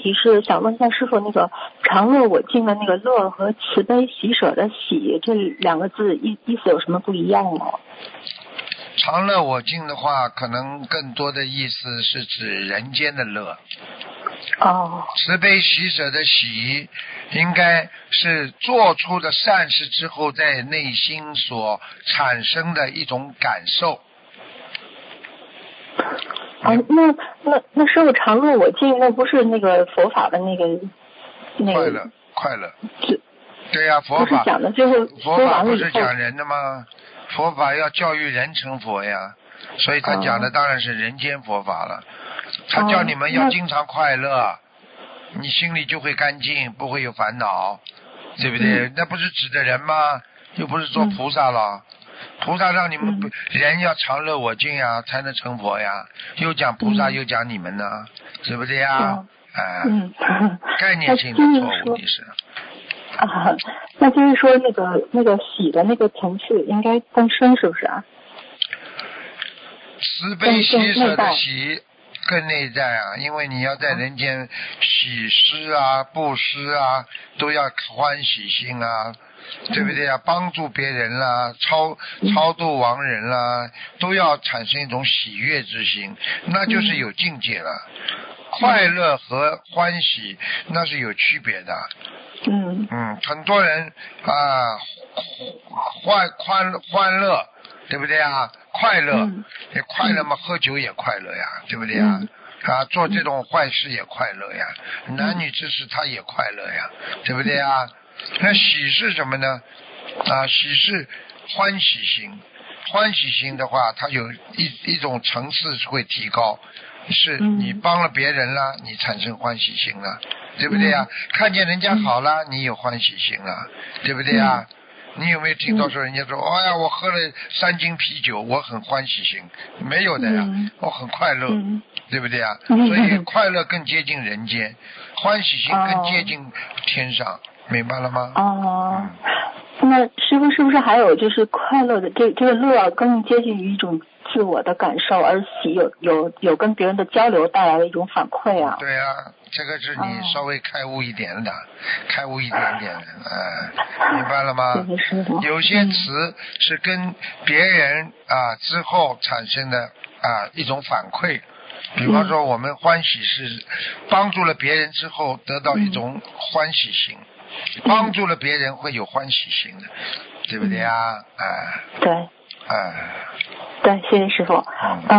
题是想问一下师傅，那个常乐我净的那个乐和慈悲喜舍的喜这两个字意思有什么不一样吗？ 常乐我净的话，可能更多的意思是指人间的乐。 哦。 慈悲喜舍的喜，应该是做出的善事之后，在内心所产生的一种感受。 啊，那师傅常乐我净，那不是那个佛法的那个快乐。对呀，佛法不是讲的最后佛法不是讲人的吗？佛法要教育人成佛呀，所以他讲的当然是人间佛法了。他叫你们要经常快乐，你心里就会干净，不会有烦恼，对不对？那不是指的人吗？又不是做菩萨了。菩萨让你们人要常乐我净呀，才能成佛呀。又讲菩萨，又讲你们呢，对不对呀？概念性的错误你是。 啊，那就是说那个喜的那个层次应该更深，是不是啊？ 慈悲喜舍的喜更内在啊，因为你要在人间喜施啊、布施啊，都要欢喜心啊，对不对啊？帮助别人啦，超度亡人啦，都要产生一种喜悦之心，那就是有境界了。快乐和欢喜那是有区别的。很多人啊，欢乐，对不对啊？快乐也快乐嘛，喝酒也快乐呀，对不对呀？做这种坏事也快乐呀，男女之事他也快乐呀，对不对呀？那喜是什么呢？喜是欢喜心，欢喜心的话，它有一种层次会提高，是你帮了别人了，你产生欢喜心了，对不对呀？看见人家好了，你有欢喜心了，对不对呀？你有没有听到说人家说，哎呀，我喝了3斤啤酒，我很欢喜心？没有的呀，我很快乐，对不对呀？所以快乐更接近人间，欢喜心更接近天上，明白了吗？ 那师父是不是还有就是快乐的这个乐更接近于一种自我的感受，而喜有跟别人的交流带来的一种反馈啊？ 对啊，这个是你稍微开悟一点的，开悟一点点的，明白了吗？有些词是跟别人之后产生的一种反馈，比方说我们欢喜是帮助了别人之后得到一种欢喜心，帮助了别人会有欢喜心的，对不对啊？ 对。对，谢谢师父。